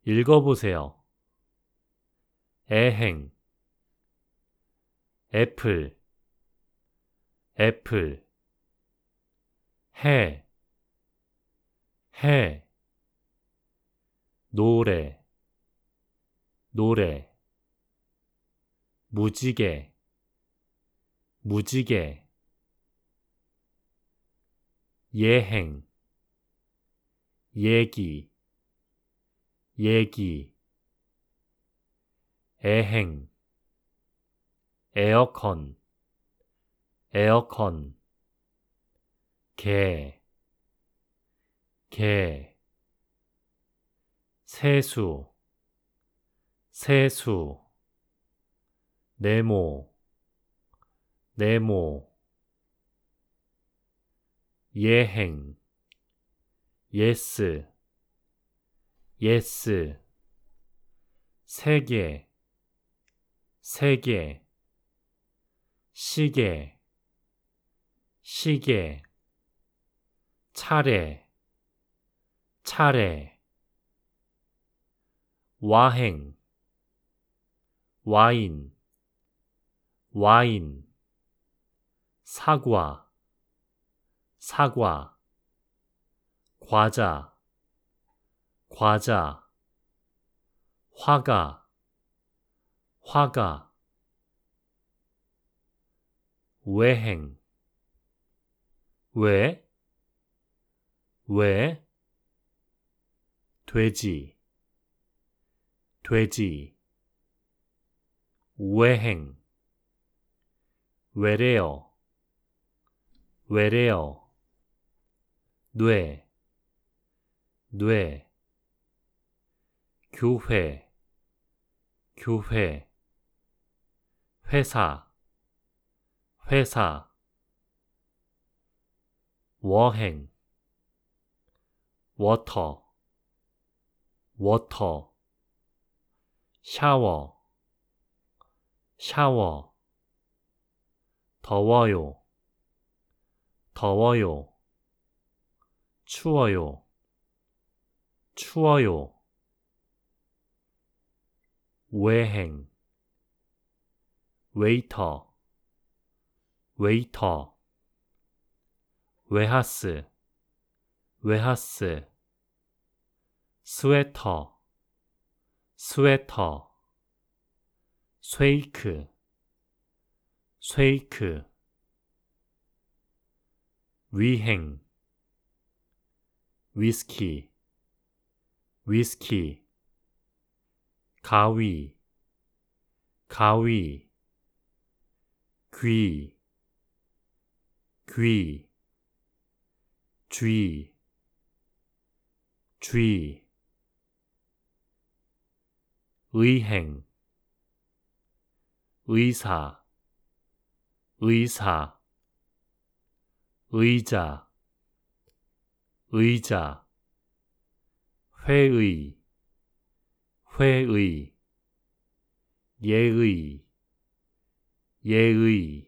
읽어보세요. 애행, 애플, 애플, 해, 해, 노래, 노래, 무지개, 무지개, 예행, 얘기, 얘기, 애행, 에어컨, 에어컨, 개, 개, 세수, 세수, 네모, 네모, 예행, 예스, 예스, 세계, 세계, 시계, 시계, 차례, 차례, 와행, 와인, 와인, 사과, 사과, 과자, 과자, 화가, 화가, 외행, 왜, 돼지, 돼지, 외행, 외래어, 외래어, 뇌, 뇌, 교회, 교회, 회사, 회사, 워행, 워터, 워터, 샤워, 샤워, 더워요, 더워요, 추워요, 추워요, 외행, 웨이터, 웨이터, 웨하스, 웨하스, 스웨터, 스웨터, 쉐이크, 쉐이크, 위행, 위스키, 위스키, 가위, 가위, 귀, 귀, 쥐, 쥐, 의행, 의사, 의사, 의자, 의자, 회의, 회의, 예의, 예의,